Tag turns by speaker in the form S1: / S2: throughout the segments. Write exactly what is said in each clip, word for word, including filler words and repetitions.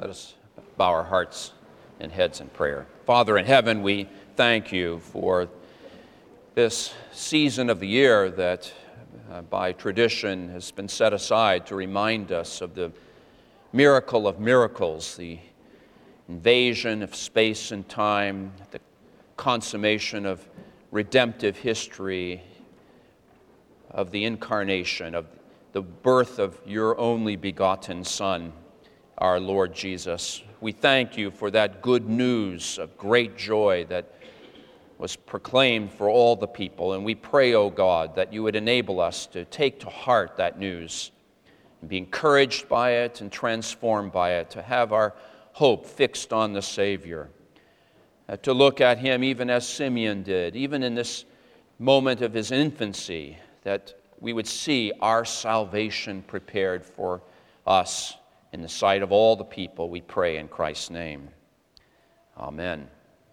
S1: Let us bow our hearts and heads in prayer. Father in heaven, we thank you for this season of the year that uh, by tradition has been set aside to remind us of the miracle of miracles, the invasion of space and time, the consummation of redemptive history, of the incarnation, of the birth of your only begotten Son, our Lord Jesus. We thank you for that good news of great joy that was proclaimed for all the people, and we pray, O God, that you would enable us to take to heart that news and be encouraged by it and transformed by it, to have our hope fixed on the Savior, uh, to look at him even as Simeon did, even in this moment of his infancy, that we would see our salvation prepared for us in the sight of all the people. We pray in Christ's name. Amen.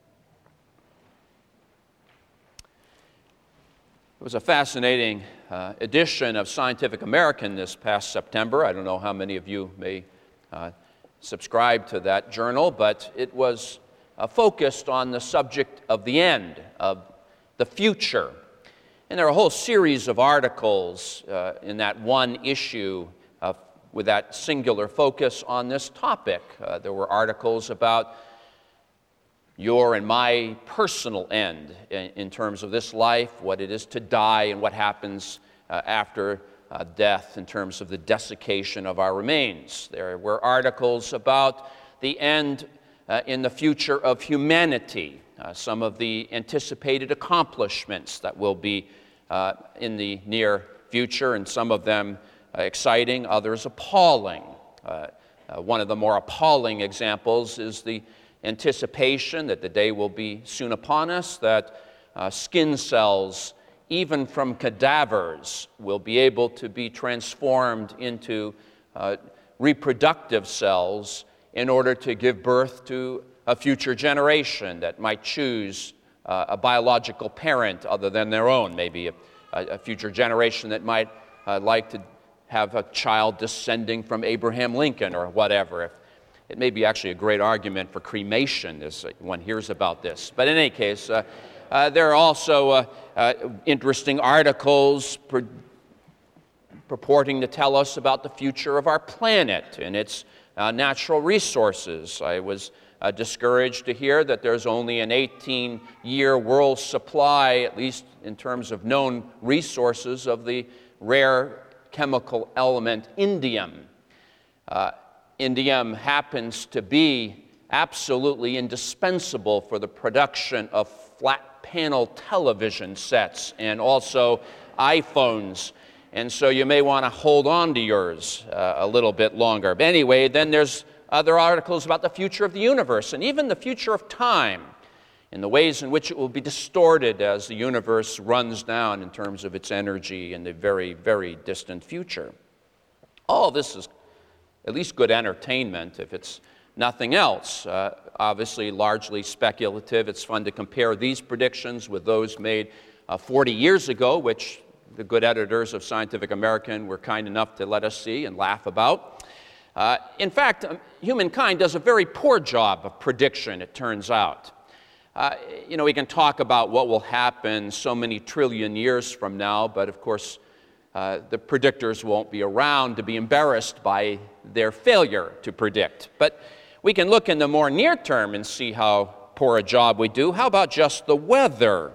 S1: It was a fascinating uh, edition of Scientific American this past September. I don't know how many of you may uh, subscribe to that journal, but it was uh, focused on the subject of the end, of the future. And there are a whole series of articles uh, in that one issue uh, with that singular focus on this topic. Uh, there were articles about your and my personal end in, in terms of this life, what it is to die, and what happens uh, after uh, death in terms of the desiccation of our remains. There were articles about the end uh, in the future of humanity, uh, some of the anticipated accomplishments that will be uh, in the near future, and some of them uh, exciting, others appalling. Uh, uh, one of the more appalling examples is the anticipation that the day will be soon upon us that uh, skin cells, even from cadavers, will be able to be transformed into uh, reproductive cells in order to give birth to a future generation that might choose uh, a biological parent other than their own, maybe a, a future generation that might uh, like to have a child descending from Abraham Lincoln or whatever. If It may be actually a great argument for cremation as one hears about this. But in any case, uh, uh, there are also uh, uh, interesting articles pur- purporting to tell us about the future of our planet and its uh, natural resources. I was uh, discouraged to hear that there's only an eighteen-year world supply, at least in terms of known resources, of the rare chemical element indium. Uh, Indium happens to be absolutely indispensable for the production of flat panel television sets and also iPhones. And so you may want to hold on to yours uh, a little bit longer. But anyway, then there's other articles about the future of the universe and even the future of time and the ways in which it will be distorted as the universe runs down in terms of its energy in the very, very distant future. All this is at least good entertainment, if it's nothing else. Uh, obviously, largely speculative. It's fun to compare these predictions with those made uh, forty years ago, which the good editors of Scientific American were kind enough to let us see and laugh about. Uh, in fact, um, humankind does a very poor job of prediction, it turns out. Uh, you know, we can talk about what will happen so many trillion years from now, but of course, Uh, the predictors won't be around to be embarrassed by their failure to predict. But we can look in the more near term and see how poor a job we do. How about just the weather?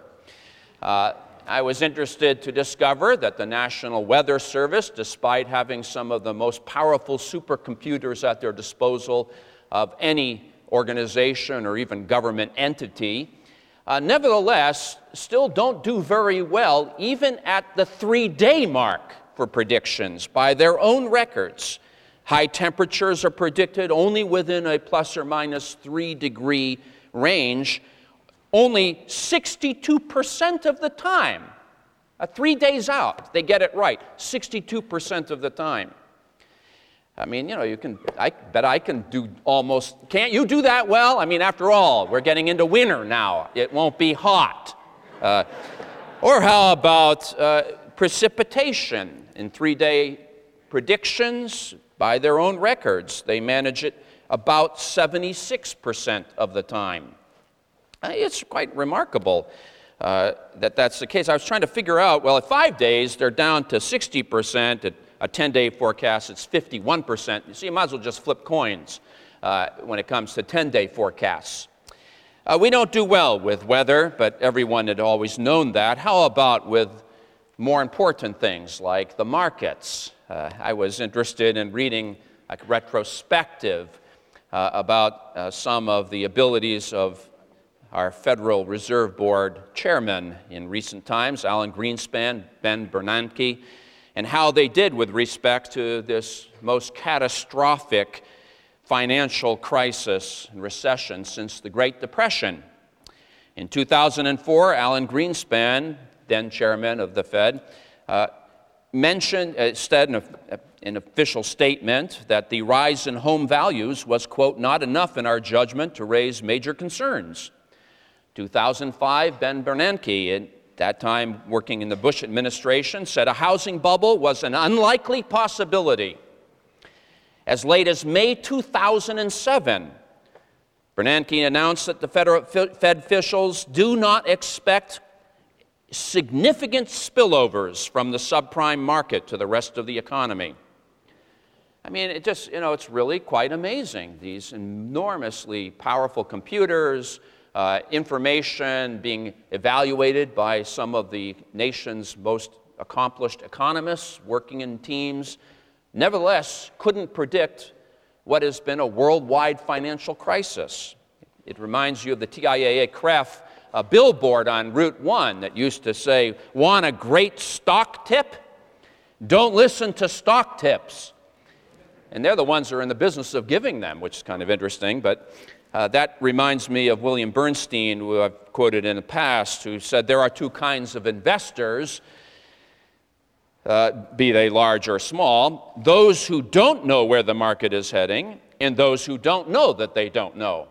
S1: Uh, I was interested to discover that the National Weather Service, despite having some of the most powerful supercomputers at their disposal of any organization or even government entity, Uh, nevertheless, still don't do very well, even at the three-day mark for predictions by their own records. High temperatures are predicted only within a plus or minus three degree range, only sixty-two percent of the time. Uh, three days out, they get it right, sixty-two percent of the time. I mean, you know, you can, I bet I can do almost, can't you do that well? I mean, after all, we're getting into winter now. It won't be hot. Uh, or how about uh, precipitation? In three-day predictions, by their own records, they manage it about seventy-six percent of the time. Uh, It's quite remarkable uh, that that's the case. I was trying to figure out, well, at five days, they're down to sixty percent. At a ten-day forecast, it's fifty-one percent. You see, you might as well just flip coins uh, when it comes to ten-day forecasts. Uh, we don't do well with weather, but everyone had always known that. How about with more important things like the markets? Uh, I was interested in reading a retrospective uh, about uh, some of the abilities of our Federal Reserve Board chairmen in recent times, Alan Greenspan, Ben Bernanke, and how they did with respect to this most catastrophic financial crisis and recession since the Great Depression. In two thousand four, Alan Greenspan, then chairman of the Fed, uh, mentioned, uh, said in a, an official statement that the rise in home values was, quote, not enough in our judgment to raise major concerns. two thousand five, Ben Bernanke, at that time working in the Bush administration, said a housing bubble was an unlikely possibility. As late as May two thousand seven, Bernanke announced that the federal Fed officials do not expect significant spillovers from the subprime market to the rest of the economy. I mean, it just, you know, it's really quite amazing. These enormously powerful computers, uh, information being evaluated by some of the nation's most accomplished economists working in teams, nevertheless couldn't predict what has been a worldwide financial crisis. It reminds you of the T I A A C R E F uh, billboard on Route one that used to say, want a great stock tip? Don't listen to stock tips. And they're the ones who are in the business of giving them, which is kind of interesting. But uh, that reminds me of William Bernstein, who I've quoted in the past, who said there are two kinds of investors, Uh, be they large or small, those who don't know where the market is heading and those who don't know that they don't know.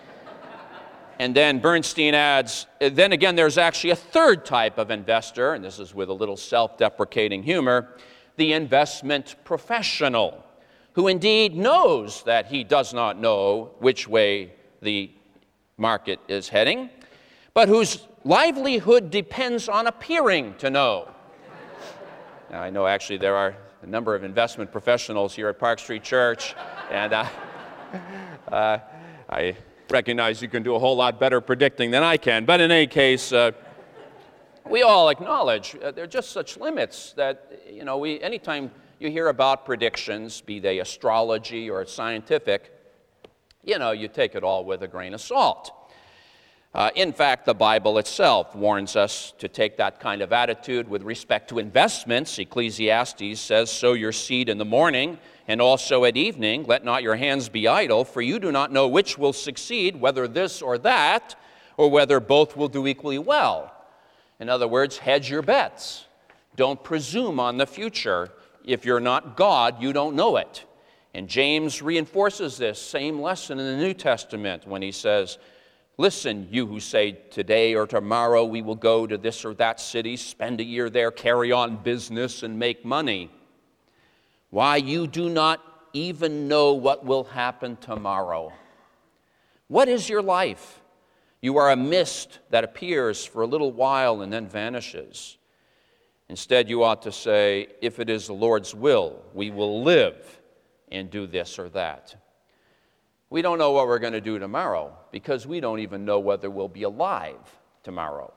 S1: And then Bernstein adds, then again, there's actually a third type of investor, and this is with a little self-deprecating humor, the investment professional, who indeed knows that he does not know which way the market is heading, but whose livelihood depends on appearing to know. Now, I know actually there are a number of investment professionals here at Park Street Church, and uh, uh, I recognize you can do a whole lot better predicting than I can. But in any case, uh, we all acknowledge uh, there are just such limits that, you know, we, anytime you hear about predictions, be they astrology or scientific, you know, you take it all with a grain of salt. Uh, in fact, the Bible itself warns us to take that kind of attitude with respect to investments. Ecclesiastes says, sow your seed in the morning and also at evening. Let not your hands be idle, for you do not know which will succeed, whether this or that, or whether both will do equally well. In other words, hedge your bets. Don't presume on the future. If you're not God, you don't know it. And James reinforces this same lesson in the New Testament when he says, listen, you who say today or tomorrow we will go to this or that city, spend a year there, carry on business, and make money. Why, you do not even know what will happen tomorrow. What is your life? You are a mist that appears for a little while and then vanishes. Instead, you ought to say, if it is the Lord's will, we will live and do this or that. We don't know what we're going to do tomorrow because we don't even know whether we'll be alive tomorrow.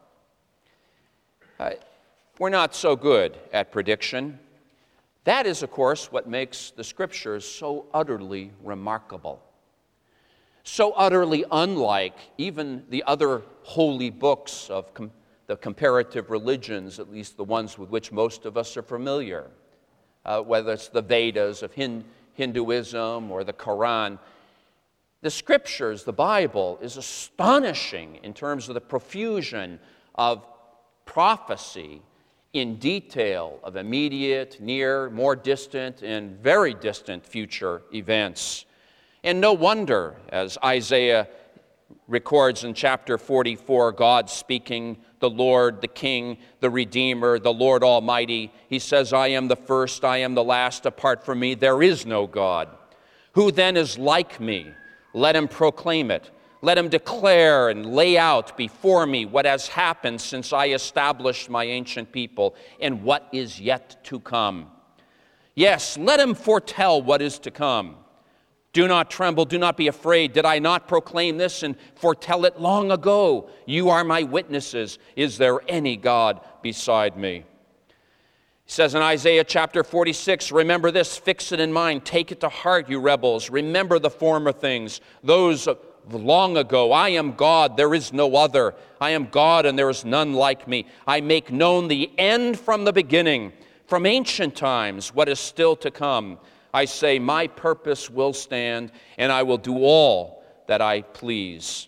S1: Uh, we're not so good at prediction. That is, of course, what makes the Scriptures so utterly remarkable, so utterly unlike even the other holy books of com- the comparative religions, at least the ones with which most of us are familiar, uh, whether it's the Vedas of Hin- Hinduism or the Quran. The Scriptures, the Bible, is astonishing in terms of the profusion of prophecy in detail of immediate, near, more distant, and very distant future events. And no wonder, as Isaiah records in chapter forty-four, God speaking, the Lord, the King, the Redeemer, the Lord Almighty, he says, I am the first, I am the last, apart from me there is no God. Who then is like me? Let him proclaim it. Let him declare and lay out before me what has happened since I established my ancient people and what is yet to come. Yes, let him foretell what is to come. Do not tremble, do not be afraid. Did I not proclaim this and foretell it long ago? You are my witnesses. Is there any God beside me? He says in Isaiah chapter forty-six, remember this, fix it in mind, take it to heart, you rebels. Remember the former things, those of long ago. I am God, there is no other. I am God, and there is none like me. I make known the end from the beginning, from ancient times, what is still to come. I say, my purpose will stand, and I will do all that I please.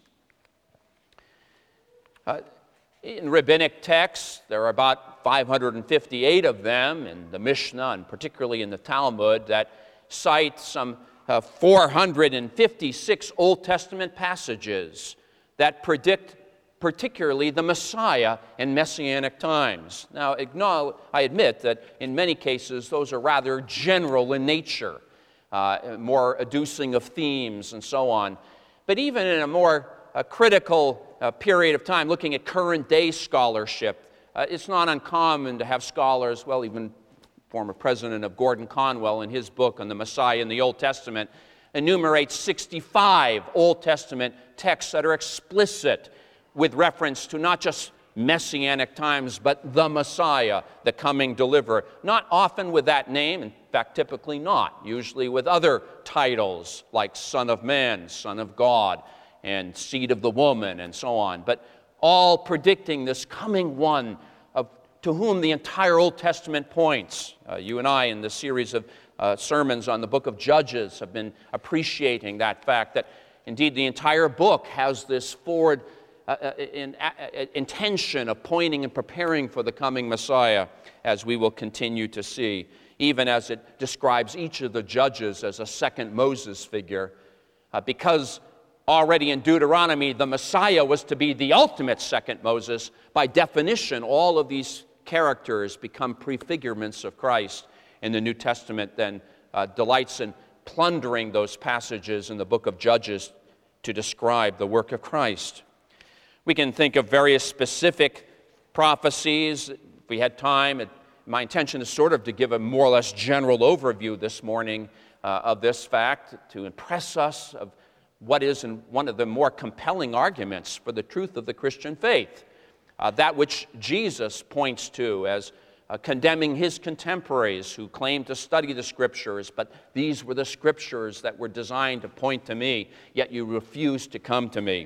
S1: Uh, in rabbinic texts, there are about five hundred fifty-eight of them in the Mishnah, and particularly in the Talmud, that cite some uh, four hundred fifty-six Old Testament passages that predict particularly the Messiah in Messianic times. Now, I admit that in many cases those are rather general in nature, uh, more adducing of themes and so on. But even in a more uh, critical uh, period of time, looking at current day scholarship, uh, it's not uncommon to have scholars, well, even former president of Gordon Conwell in his book on the Messiah in the Old Testament, enumerates sixty-five Old Testament texts that are explicit with reference to not just Messianic times, but the Messiah, the coming deliverer. Not often with that name, in fact, typically not. Usually with other titles like Son of Man, Son of God, and Seed of the Woman, and so on. But all predicting this coming one of, to whom the entire Old Testament points. Uh, you and I, in the series of uh, sermons on the book of Judges, have been appreciating that fact that indeed the entire book has this forward Uh, in, uh, intention of pointing and preparing for the coming Messiah, as we will continue to see, even as it describes each of the judges as a second Moses figure, uh, because already in Deuteronomy the Messiah was to be the ultimate second Moses. By definition, all of these characters become prefigurements of Christ, and the New Testament then uh, delights in plundering those passages in the book of Judges to describe the work of Christ. We can think of various specific prophecies. If we had time, it, my intention is sort of to give a more or less general overview this morning uh, of this fact, to impress us of what is in one of the more compelling arguments for the truth of the Christian faith, uh, that which Jesus points to as uh, condemning his contemporaries who claimed to study the Scriptures, but these were the Scriptures that were designed to point to me, yet you refused to come to me.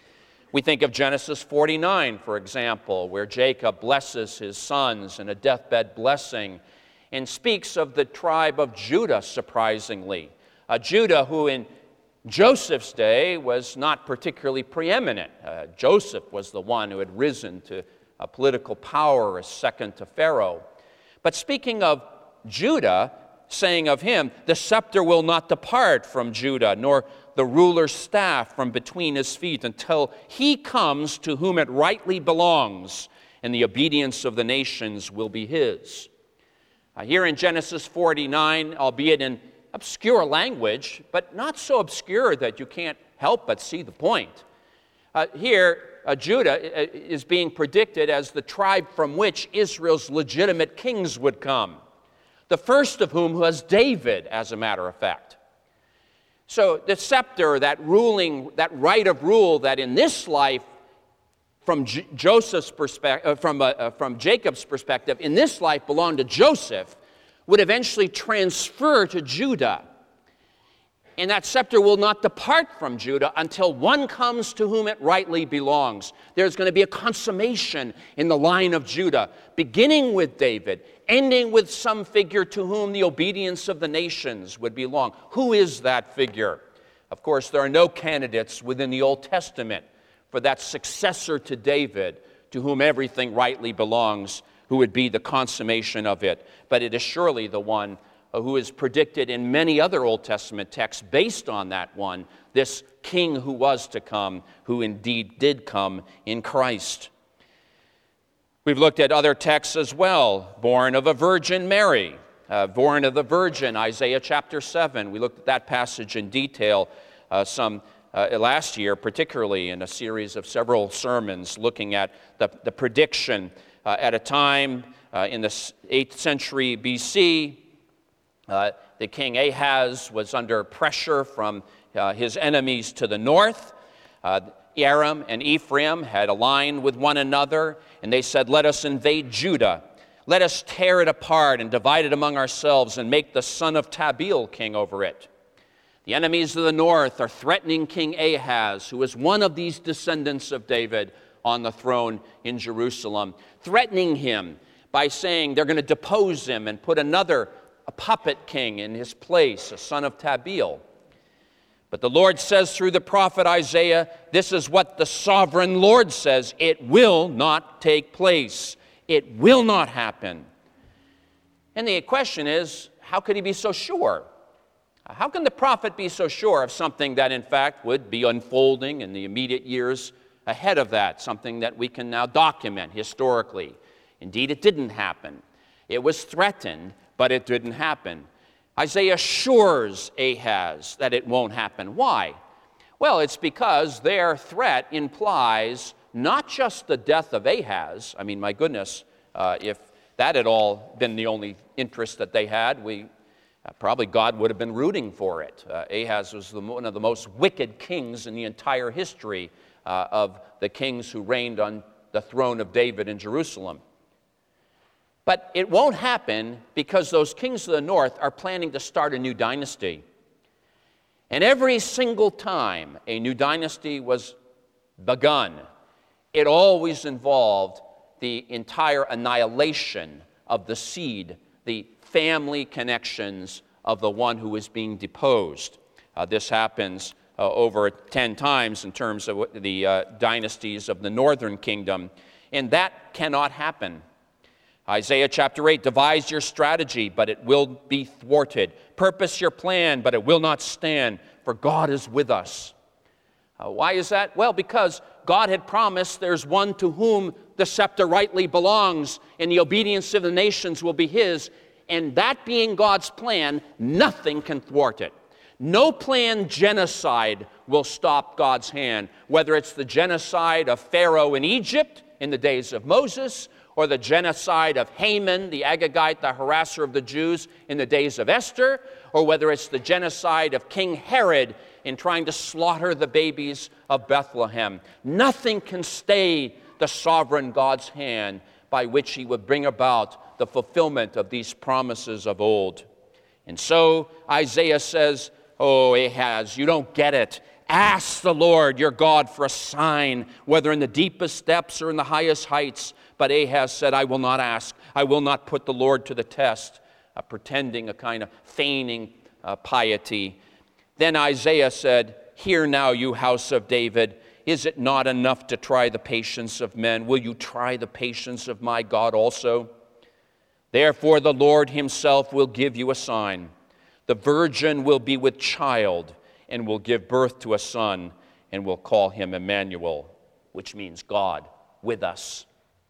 S1: We think of Genesis forty-nine, for example, where Jacob blesses his sons in a deathbed blessing and speaks of the tribe of Judah, surprisingly. Uh, Judah, who in Joseph's day was not particularly preeminent. Uh, Joseph was the one who had risen to a political power as second to Pharaoh. But speaking of Judah, saying of him, the scepter will not depart from Judah, nor the ruler's staff from between his feet, until he comes to whom it rightly belongs, and the obedience of the nations will be his. Uh, here in Genesis forty-nine, albeit in obscure language, but not so obscure that you can't help but see the point. Uh, here, uh, Judah is being predicted as the tribe from which Israel's legitimate kings would come, the first of whom was David, as a matter of fact. So the scepter, that ruling, that right of rule that in this life, from J- Joseph's perspective, uh, from, uh, uh, from Jacob's perspective, in this life belonged to Joseph, would eventually transfer to Judah. And that scepter will not depart from Judah until one comes to whom it rightly belongs. There's going to be a consummation in the line of Judah, beginning with David, ending with some figure to whom the obedience of the nations would belong. Who is that figure? Of course, there are no candidates within the Old Testament for that successor to David, to whom everything rightly belongs, who would be the consummation of it. But it is surely the one who is predicted in many other Old Testament texts based on that one, this king who was to come, who indeed did come in Christ. We've looked at other texts as well, born of a Virgin Mary, uh, born of the virgin, Isaiah chapter seven. We looked at that passage in detail uh, some uh, last year, particularly in a series of several sermons looking at the, the prediction uh, at a time uh, in the eighth century B C. Uh, the king Ahaz was under pressure from uh, his enemies to the north. Uh, Aram and Ephraim had aligned with one another, and they said, "Let us invade Judah. Let us tear it apart and divide it among ourselves and make the son of Tabeel king over it." The enemies of the north are threatening King Ahaz, who is one of these descendants of David on the throne in Jerusalem, threatening him by saying they're going to depose him and put another a puppet king in his place, a son of Tabeel. But the Lord says through the prophet Isaiah, this is what the sovereign Lord says: it will not take place. It will not happen. And the question is, how could he be so sure? How can the prophet be so sure of something that in fact would be unfolding in the immediate years ahead of that, something that we can now document historically? Indeed, it didn't happen. It was threatened, but it didn't happen. Isaiah assures Ahaz that it won't happen. Why? Well, it's because their threat implies not just the death of Ahaz. I mean, my goodness, uh, if that had all been the only interest that they had, we uh, probably God would have been rooting for it. Uh, Ahaz was the, one of the most wicked kings in the entire history uh, of the kings who reigned on the throne of David in Jerusalem. But it won't happen because those kings of the north are planning to start a new dynasty. And every single time a new dynasty was begun, it always involved the entire annihilation of the seed, the family connections of the one who is being deposed. Uh, this happens uh, over ten times in terms of the uh, dynasties of the northern kingdom, and that cannot happen. Isaiah chapter eight, devise your strategy, but it will be thwarted. Purpose your plan, but it will not stand, for God is with us. Uh, why is that? Well, because God had promised there's one to whom the scepter rightly belongs, and the obedience of the nations will be his. And that being God's plan, nothing can thwart it. No planned genocide will stop God's hand, whether it's the genocide of Pharaoh in Egypt in the days of Moses, or the genocide of Haman, the Agagite, the harasser of the Jews in the days of Esther, or whether it's the genocide of King Herod in trying to slaughter the babies of Bethlehem. Nothing can stay the sovereign God's hand by which he would bring about the fulfillment of these promises of old. And so Isaiah says, "Oh, Ahaz, you don't get it. Ask the Lord your God for a sign, whether in the deepest depths or in the highest heights." But Ahaz said, "I will not ask. I will not put the Lord to the test," uh, pretending a kind of feigning uh, piety. Then Isaiah said, "Hear now, you house of David. Is it not enough to try the patience of men? Will you try the patience of my God also? Therefore the Lord himself will give you a sign. The virgin will be with child and will give birth to a son and will call him Emmanuel," which means God with us.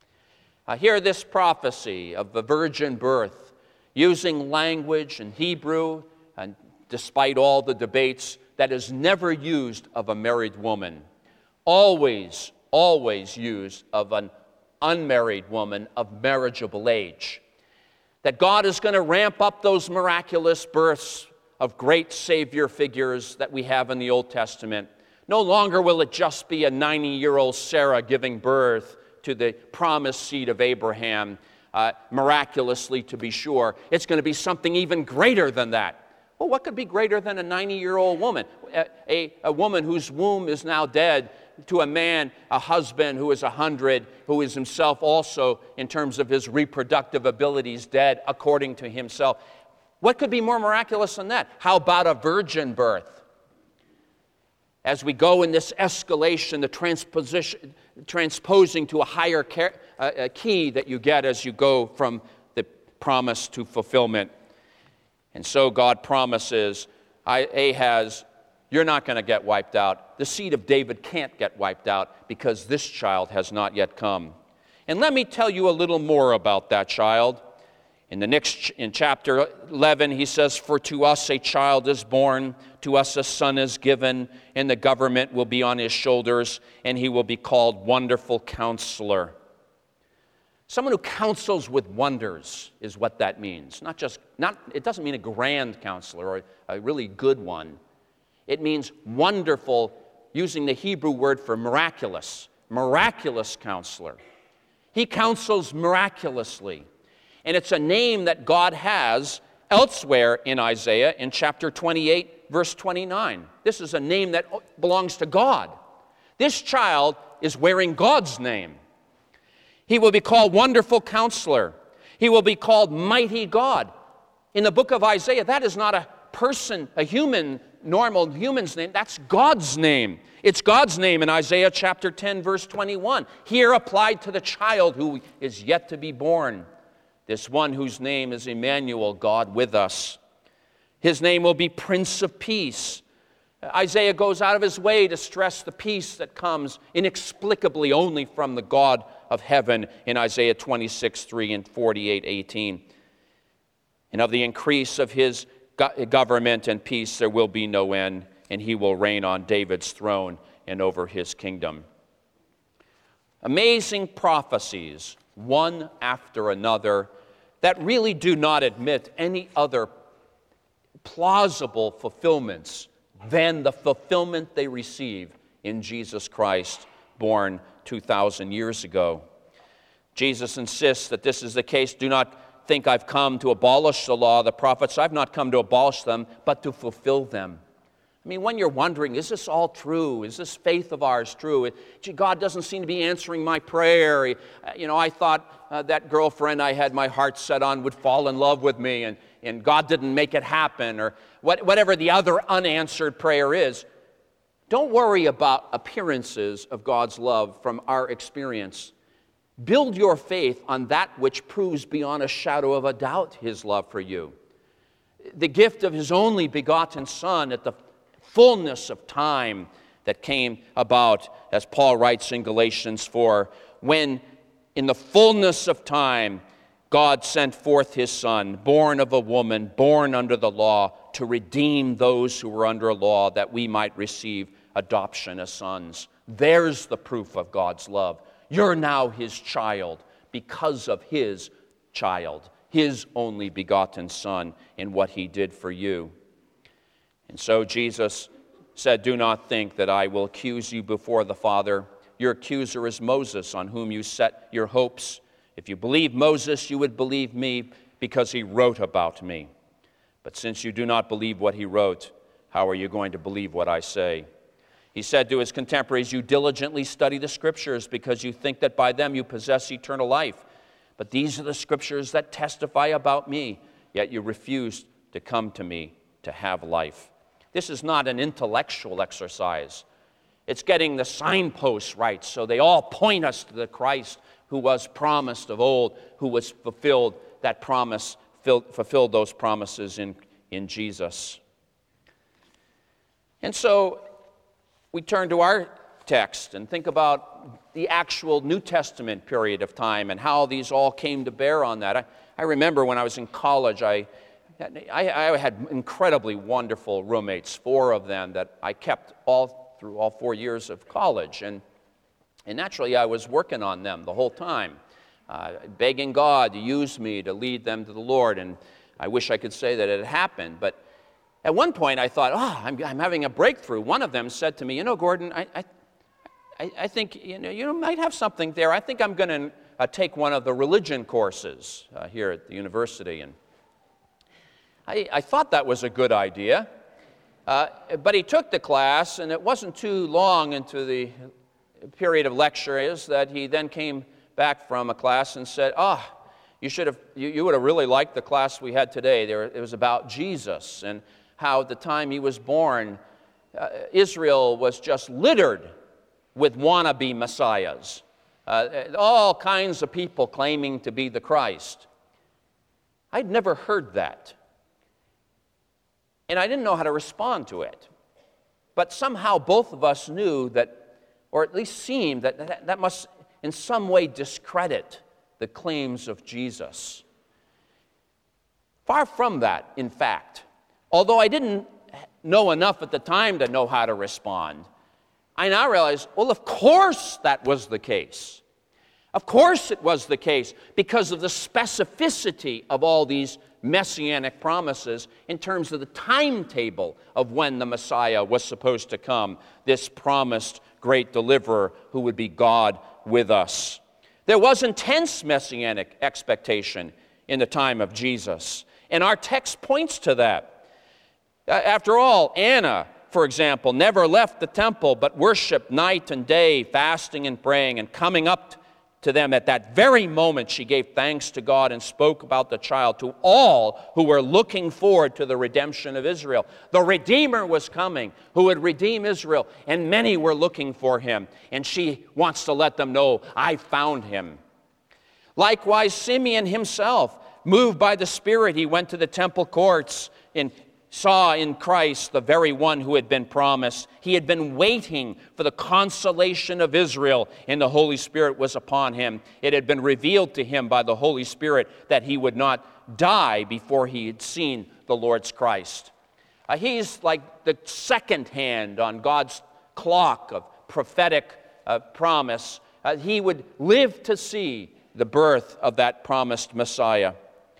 S1: I hear this prophecy of the virgin birth using language in Hebrew, and despite all the debates, that is never used of a married woman. Always, always used of an unmarried woman of marriageable age. That God is going to ramp up those miraculous births of great Savior figures that we have in the Old Testament. No longer will it just be a ninety-year-old Sarah giving birth to the promised seed of Abraham, uh, miraculously to be sure. It's going to be something even greater than that. Well, what could be greater than a ninety-year-old woman? A, a, a woman whose womb is now dead, to a man, a husband who is a hundred, who is himself also, in terms of his reproductive abilities, dead according to himself. What could be more miraculous than that? How about a virgin birth? As we go in this escalation, the transposition, transposing to a higher care, uh, a key that you get as you go from the promise to fulfillment. And so God promises, Ahaz, you're not going to get wiped out. The seed of David can't get wiped out because this child has not yet come. And let me tell you a little more about that child. In the next, in chapter eleven, he says, "For to us a child is born, to us a son is given, and the government will be on his shoulders, and he will be called Wonderful Counselor." Someone who counsels with wonders is what that means. Not just, not, it doesn't mean a grand counselor or a really good one. It means wonderful, using the Hebrew word for miraculous, miraculous counselor. He counsels miraculously. And it's a name that God has elsewhere in Isaiah in chapter twenty-eight, verse twenty-nine. This is a name that belongs to God. This child is wearing God's name. He will be called Wonderful Counselor. He will be called Mighty God. In the book of Isaiah, that is not a person, a human, normal human's name. That's God's name. It's God's name in Isaiah chapter ten, verse twenty-one. Here applied to the child who is yet to be born. This one whose name is Emmanuel, God with us. His name will be Prince of Peace. Isaiah goes out of his way to stress the peace that comes inexplicably only from the God of heaven in Isaiah twenty-six, three and forty-eight, eighteen. And of the increase of his government and peace there will be no end, and he will reign on David's throne and over his kingdom. Amazing prophecies, one after another, that really do not admit any other plausible fulfillments than the fulfillment they receive in Jesus Christ, born two thousand years ago. Jesus insists that this is the case. Do not think I've come to abolish the law of the prophets. I've not come to abolish them, but to fulfill them. I mean, when you're wondering, is this all true? Is this faith of ours true? Gee, God doesn't seem to be answering my prayer. You know, I thought uh, that girlfriend I had my heart set on would fall in love with me, and, and God didn't make it happen, or what, whatever the other unanswered prayer is. Don't worry about appearances of God's love from our experience. Build your faith on that which proves beyond a shadow of a doubt His love for you. The gift of His only begotten Son at the fullness of time that came about, as Paul writes in Galatians four, when in the fullness of time God sent forth His Son, born of a woman, born under the law, to redeem those who were under law, that we might receive adoption as sons. There's the proof of God's love. You're now His child because of His child, His only begotten Son, and what He did for you. And so Jesus said, do not think that I will accuse you before the Father. Your accuser is Moses, on whom you set your hopes. If you believe Moses, you would believe me, because he wrote about me. But since you do not believe what he wrote, how are you going to believe what I say? He said to his contemporaries, you diligently study the Scriptures because you think that by them you possess eternal life. But these are the Scriptures that testify about me, yet you refuse to come to me to have life. This is not an intellectual exercise. It's getting the signposts right so they all point us to the Christ who was promised of old, who was fulfilled that promise, fulfilled those promises in, in Jesus. And so we turn to our text and think about the actual New Testament period of time and how these all came to bear on that. I, I remember when I was in college, I, I, I had incredibly wonderful roommates, four of them that I kept all through all four years of college. And, and naturally, I was working on them the whole time, uh, begging God to use me to lead them to the Lord. And I wish I could say that it had happened, but at one point, I thought, oh, I'm, I'm having a breakthrough. One of them said to me, you know, Gordon, I, I, I think you know, you might have something there. I think I'm going to uh, take one of the religion courses uh, here at the university. And I, I thought that was a good idea. Uh, but he took the class, and it wasn't too long into the period of lectures that he then came back from a class and said, oh, you should have, you, you would have really liked the class we had today. There, it was about Jesus and how at the time he was born, uh, Israel was just littered with wannabe messiahs. Uh, all kinds of people claiming to be the Christ. I'd never heard that. And I didn't know how to respond to it. But somehow both of us knew that, or at least seemed that that, that must in some way discredit the claims of Jesus. Far from that, in fact. Although I didn't know enough at the time to know how to respond, I now realize, well, of course that was the case. Of course it was the case because of the specificity of all these messianic promises in terms of the timetable of when the Messiah was supposed to come, this promised great deliverer who would be God with us. There was intense messianic expectation in the time of Jesus, and our text points to that. After all, Anna, for example, never left the temple but worshiped night and day, fasting and praying, and coming up to them at that very moment she gave thanks to God and spoke about the child to all who were looking forward to the redemption of Israel. The Redeemer was coming who would redeem Israel, and many were looking for him, and she wants to let them know, I found him. Likewise, Simeon himself, moved by the Spirit, he went to the temple courts and saw in Christ the very one who had been promised. He had been waiting for the consolation of Israel, and the Holy Spirit was upon him. It had been revealed to him by the Holy Spirit that he would not die before he had seen the Lord's Christ. Uh, he's like the second hand on God's clock of prophetic uh, promise. Uh, he would live to see the birth of that promised Messiah.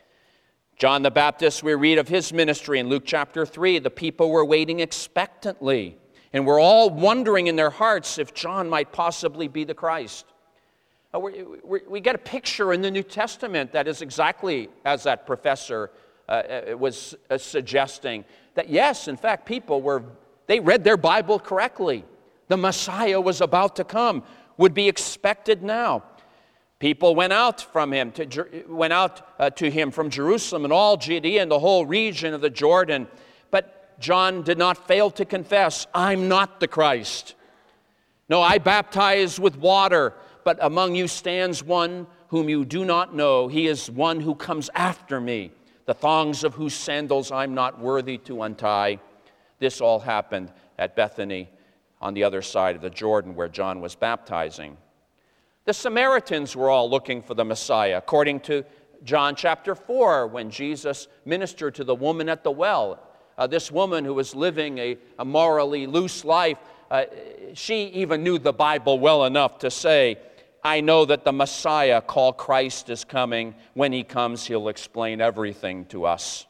S1: John the Baptist, we read of his ministry in Luke chapter three. The people were waiting expectantly, and were all wondering in their hearts if John might possibly be the Christ. Uh, we, we, we get a picture in the New Testament that is exactly as that professor uh, was uh, suggesting, that yes, in fact, people were, they read their Bible correctly. The Messiah was about to come, would be expected now. People went out from him to went out uh, to him from Jerusalem and all Judea and the whole region of the Jordan. But John did not fail to confess, I'm not the Christ. No, I baptize with water, but among you stands one whom you do not know. He is one who comes after me, the thongs of whose sandals I'm not worthy to untie. This all happened at Bethany on the other side of the Jordan where John was baptizing. The Samaritans were all looking for the Messiah, according to John chapter four, when Jesus ministered to the woman at the well. Uh, this woman who was living a, a morally loose life, uh, she even knew the Bible well enough to say, I know that the Messiah called Christ is coming. When he comes, he'll explain everything to us.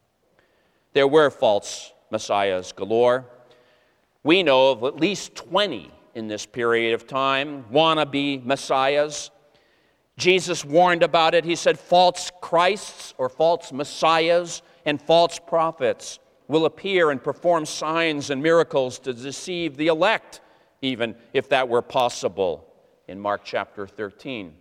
S1: There were false messiahs galore. We know of at least twenty in this period of time, wannabe messiahs. Jesus warned about it. He said false Christs or false messiahs and false prophets will appear and perform signs and miracles to deceive the elect, even if that were possible, in Mark chapter thirteen.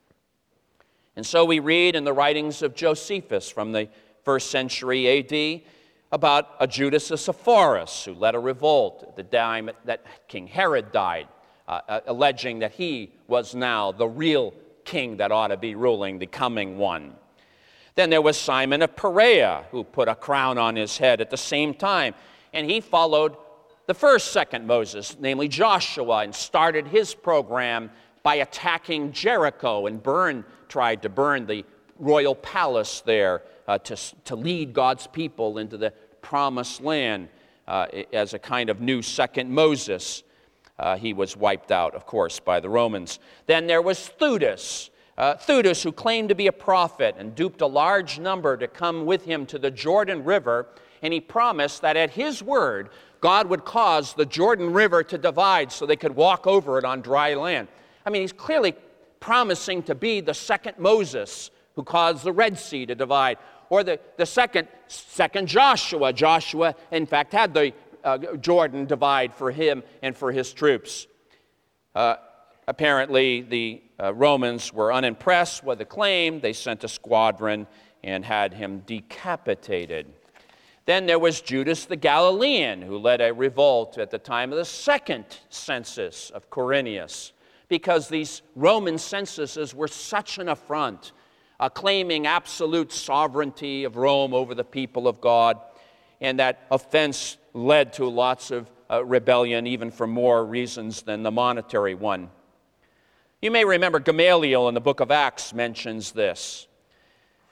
S1: And so we read in the writings of Josephus from the first century A D about a Judas of Sepphoris who led a revolt at the time that King Herod died, uh, alleging that he was now the real king that ought to be ruling, the coming one. Then there was Simon of Perea, who put a crown on his head at the same time, and he followed the first second Moses, namely Joshua, and started his program by attacking Jericho and burn, tried to burn the royal palace there uh, to, to lead God's people into the promised land uh, as a kind of new second Moses. Uh, he was wiped out, of course, by the Romans. Then there was Theudas, uh, Theudas who claimed to be a prophet and duped a large number to come with him to the Jordan River, and he promised that at his word, God would cause the Jordan River to divide so they could walk over it on dry land. I mean, he's clearly promising to be the second Moses who caused the Red Sea to divide, or the, the second, second Joshua. Joshua, in fact, had the uh, Jordan divide for him and for his troops. Uh, apparently, the uh, Romans were unimpressed with the claim. They sent a squadron and had him decapitated. Then there was Judas the Galilean, who led a revolt at the time of the second census of Quirinius, because these Roman censuses were such an affront, uh, claiming absolute sovereignty of Rome over the people of God, and that offense led to lots of uh, rebellion, even for more reasons than the monetary one. You may remember Gamaliel in the book of Acts mentions this.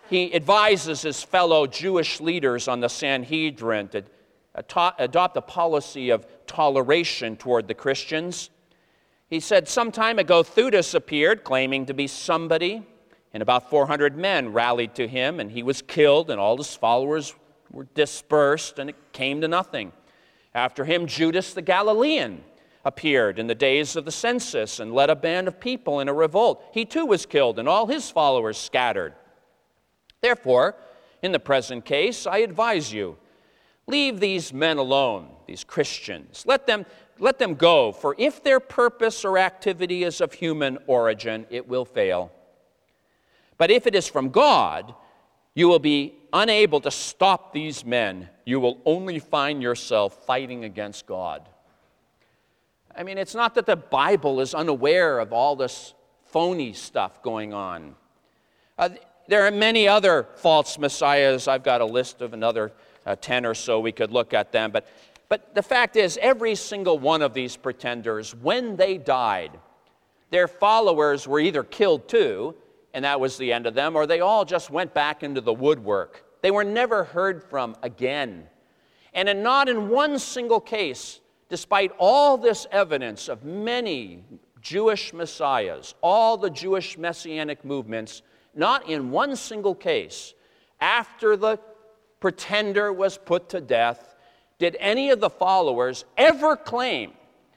S1: he advises his fellow Jewish leaders on the Sanhedrin to adopt a policy of toleration toward the Christians. He said, some time ago, Theudas appeared, claiming to be somebody, and about four hundred men rallied to him, and he was killed, and all his followers were dispersed, and it came to nothing. After him, Judas the Galilean appeared in the days of the census and led a band of people in a revolt. He too was killed, and all his followers scattered. Therefore, in the present case, I advise you, leave these men alone, these Christians. Let them, let them go, for if their purpose or activity is of human origin, it will fail. But if it is from God, you will be unable to stop these men. You will only find yourself fighting against God. I mean, it's not that the Bible is unaware of all this phony stuff going on. Uh, there are many other false messiahs. I've got a list of another uh, ten or so. We could look at them. But, but the fact is, every single one of these pretenders, when they died, their followers were either killed too, and that was the end of them, or they all just went back into the woodwork. They were never heard from again. And in not in one single case, despite all this evidence of many Jewish messiahs, all the Jewish messianic movements, not in one single case, after the pretender was put to death, did any of the followers ever claim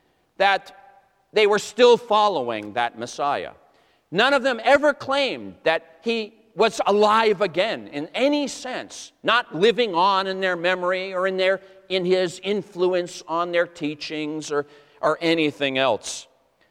S1: that they were still following that Messiah. None of them ever claimed that he was alive again in any sense, not living on in their memory or in their in his influence on their teachings or, or anything else.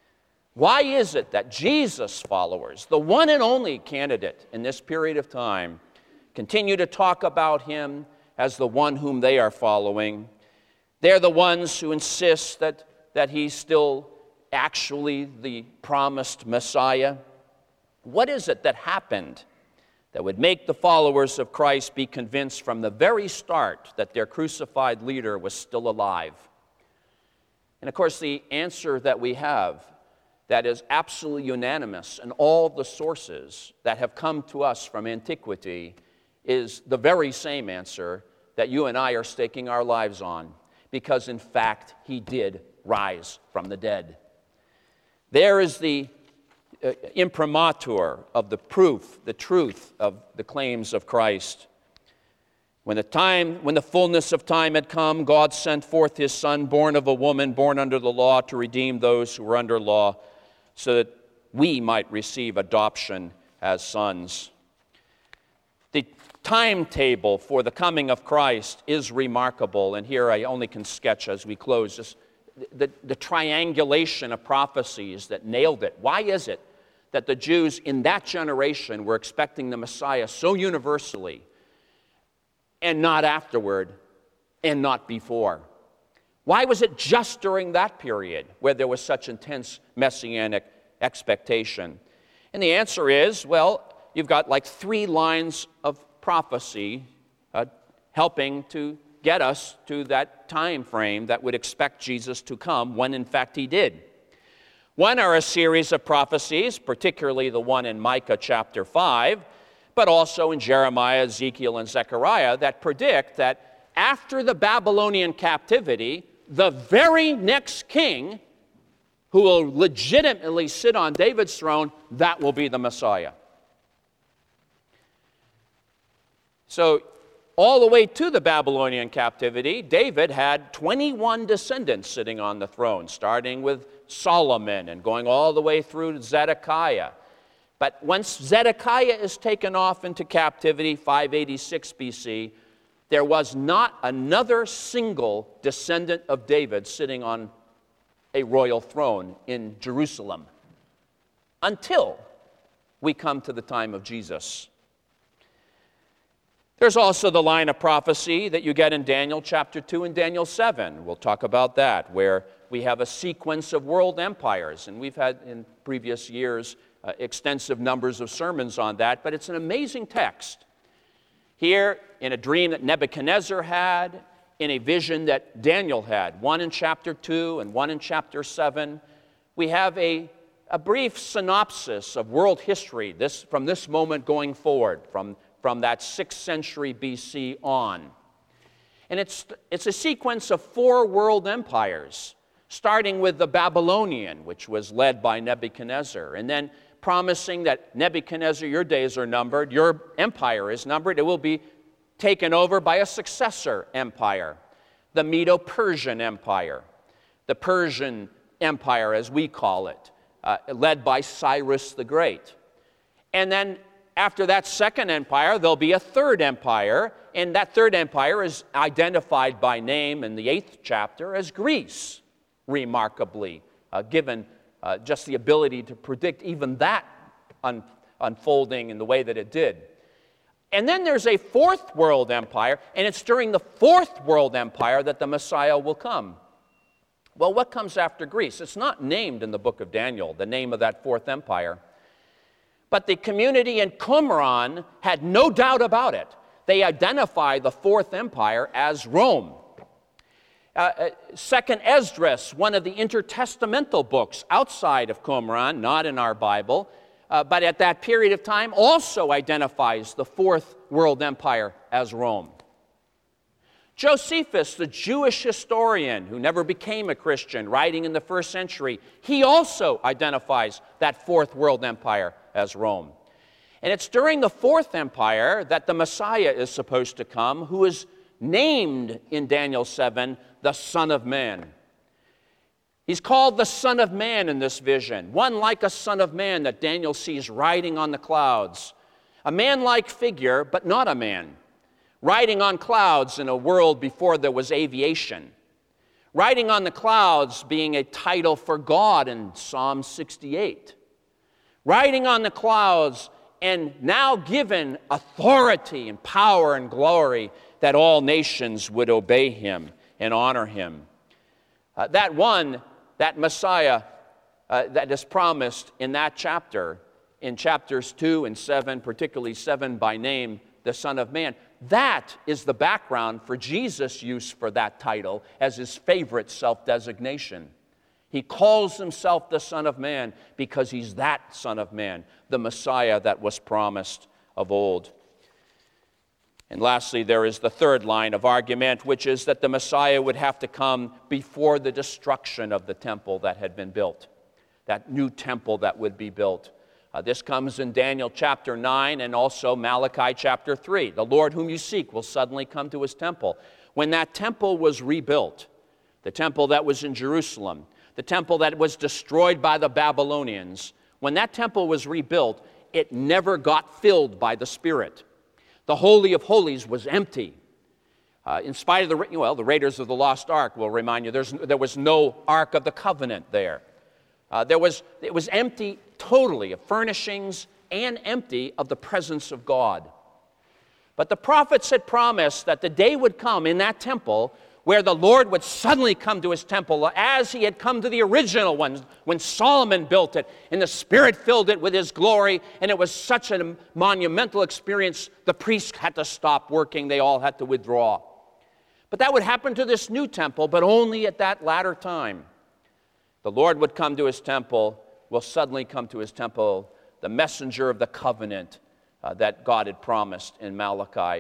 S1: Why is it that Jesus' followers, the one and only candidate in this period of time, continue to talk about him as the one whom they are following? They're the ones who insist that, that he's still actually the promised Messiah. What is it that happened that would make the followers of Christ be convinced from the very start that their crucified leader was still alive? And of course, the answer that we have that is absolutely unanimous in all the sources that have come to us from antiquity is the very same answer that you and I are staking our lives on, because in fact, he did rise from the dead. There is the uh, imprimatur of the proof, the truth of the claims of Christ. When the time, when the fullness of time had come, God sent forth his Son, born of a woman, born under the law, to redeem those who were under law, so that we might receive adoption as sons. The timetable for the coming of Christ is remarkable, and here I only can sketch as we close this, the, the triangulation of prophecies that nailed it. Why is it that the Jews in that generation were expecting the Messiah so universally, and not afterward, and not before? Why was it just during that period where there was such intense messianic expectation? And the answer is, well, you've got like three lines of prophecy uh, helping to get us to that time frame that would expect Jesus to come, when in fact he did. One are a series of prophecies, particularly the one in Micah chapter five, but also in Jeremiah, Ezekiel, and Zechariah, that predict that after the Babylonian captivity, the very next king who will legitimately sit on David's throne, that will be the Messiah. So, all the way to the Babylonian captivity, David had twenty-one descendants sitting on the throne, starting with Solomon and going all the way through to Zedekiah. But once Zedekiah is taken off into captivity, five eighty-six B C, there was not another single descendant of David sitting on a royal throne in Jerusalem until we come to the time of Jesus. There's also the line of prophecy that you get in Daniel chapter two and Daniel seven. We'll talk about that, where we have a sequence of world empires, and we've had in previous years uh, extensive numbers of sermons on that, but it's an amazing text. Here, in a dream that Nebuchadnezzar had, in a vision that Daniel had, one in chapter two and one in chapter seven, we have a, a brief synopsis of world history this, from this moment going forward, from from that sixth century B C on. And it's, it's a sequence of four world empires, starting with the Babylonian, which was led by Nebuchadnezzar, and then promising that Nebuchadnezzar, your days are numbered, your empire is numbered, it will be taken over by a successor empire, the Medo-Persian Empire, the Persian Empire as we call it, uh, led by Cyrus the Great. And then after that second empire, there'll be a third empire, and that third empire is identified by name in the eighth chapter as Greece, remarkably, uh, given uh, just the ability to predict even that un- unfolding in the way that it did. And then there's a fourth world empire, and it's during the fourth world empire that the Messiah will come. Well, what comes after Greece? It's not named in the book of Daniel, the name of that fourth empire. But the community in Qumran had no doubt about it. They identify the fourth empire as Rome. Uh, Second Esdras, one of the intertestamental books outside of Qumran, not in our Bible, uh, but at that period of time also identifies the fourth world empire as Rome. Josephus, the Jewish historian who never became a Christian, writing in the first century, he also identifies that fourth world empire as Rome. And it's during the fourth empire that the Messiah is supposed to come, who is named in Daniel seven the Son of Man. He's called the Son of Man in this vision, one like a Son of Man that Daniel sees riding on the clouds, a man-like figure, but not a man, riding on clouds in a world before there was aviation. Riding on the clouds being a title for God in Psalm sixty-eight. Riding on the clouds and now given authority and power and glory that all nations would obey him and honor him. Uh, that one, that Messiah uh, that is promised in that chapter, in chapters two and seven, particularly seven by name, the Son of Man, that is the background for Jesus' use for that title as his favorite self-designation. He calls himself the Son of Man because he's that Son of Man, the Messiah that was promised of old. And lastly, there is the third line of argument, which is that the Messiah would have to come before the destruction of the temple that had been built, that new temple that would be built. Uh, this comes in Daniel chapter nine and also Malachi chapter three. The Lord whom you seek will suddenly come to his temple. When that temple was rebuilt, the temple that was in Jerusalem, the temple that was destroyed by the Babylonians, when that temple was rebuilt, it never got filled by the Spirit. The Holy of Holies was empty. Uh, in spite of the, well, the Raiders of the Lost Ark will remind you, there's, there was no Ark of the Covenant there. Uh, there was, it was empty totally of furnishings and empty of the presence of God. But the prophets had promised that the day would come in that temple where the Lord would suddenly come to his temple as he had come to the original one when Solomon built it and the Spirit filled it with his glory, and it was such a monumental experience the priests had to stop working, they all had to withdraw. But that would happen to this new temple, but only at that latter time. The Lord would come to his temple, will suddenly come to his temple, the messenger of the covenant uh, that God had promised in Malachi.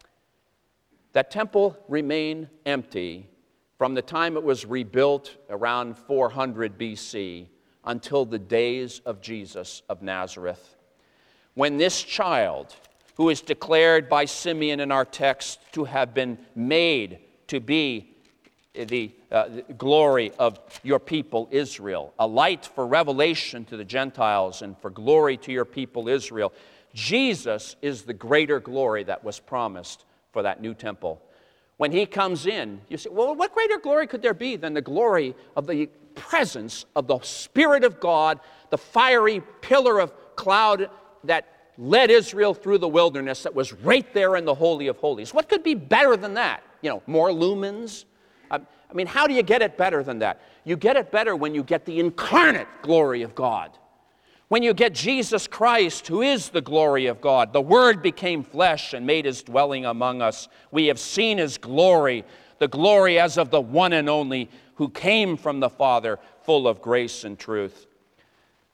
S1: That temple remained empty from the time it was rebuilt around four hundred B C until the days of Jesus of Nazareth, when this child, who is declared by Simeon in our text to have been made to be the, uh, the glory of your people Israel, a light for revelation to the Gentiles and for glory to your people Israel, Jesus is the greater glory that was promised for that new temple. When he comes in, you say, well, what greater glory could there be than the glory of the presence of the Spirit of God, the fiery pillar of cloud that led Israel through the wilderness that was right there in the Holy of Holies? What could be better than that? You know, more lumens? I mean, how do you get it better than that? You get it better when you get the incarnate glory of God. When you get Jesus Christ, who is the glory of God. The Word became flesh and made his dwelling among us. We have seen his glory, the glory as of the one and only who came from the Father, full of grace and truth.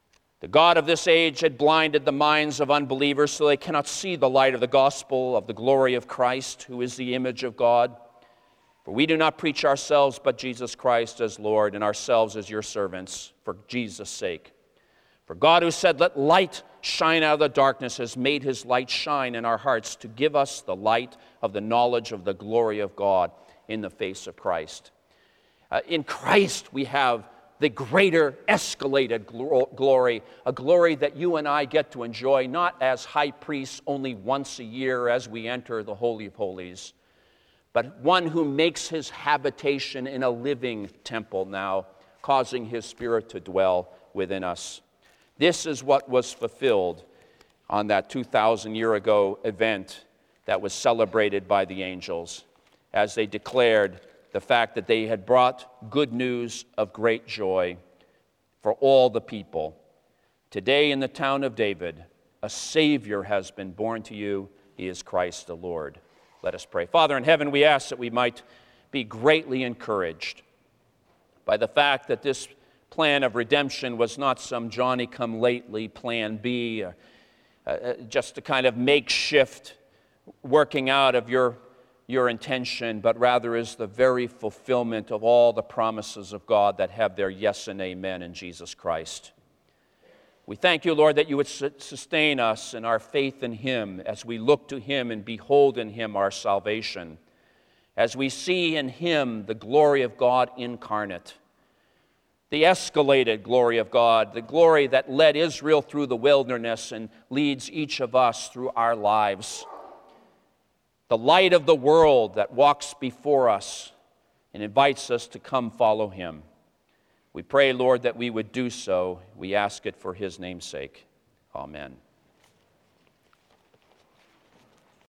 S1: The god of this age had blinded the minds of unbelievers so they cannot see the light of the gospel of the glory of Christ, who is the image of God. For we do not preach ourselves, but Jesus Christ as Lord, and ourselves as your servants, for Jesus' sake. For God, who said, let light shine out of the darkness, has made his light shine in our hearts to give us the light of the knowledge of the glory of God in the face of Christ. Uh, in Christ we have the greater escalated glo- glory, a glory that you and I get to enjoy, not as high priests only once a year as we enter the Holy of Holies, but one who makes his habitation in a living temple now, causing his Spirit to dwell within us. This is what was fulfilled on that two thousand year ago event that was celebrated by the angels as they declared the fact that they had brought good news of great joy for all the people. Today in the town of David, a Savior has been born to you. He is Christ the Lord. Let us pray. Father in heaven, we ask that we might be greatly encouraged by the fact that this plan of redemption was not some Johnny-come-lately plan B, uh, uh, just a kind of makeshift working out of your, your intention, but rather is the very fulfillment of all the promises of God that have their yes and amen in Jesus Christ. We thank you, Lord, that you would sustain us in our faith in him as we look to him and behold in him our salvation, as we see in him the glory of God incarnate, the escalated glory of God, the glory that led Israel through the wilderness and leads each of us through our lives, the light of the world that walks before us and invites us to come follow him. We pray, Lord, that we would do so. We ask it for his name's sake. Amen.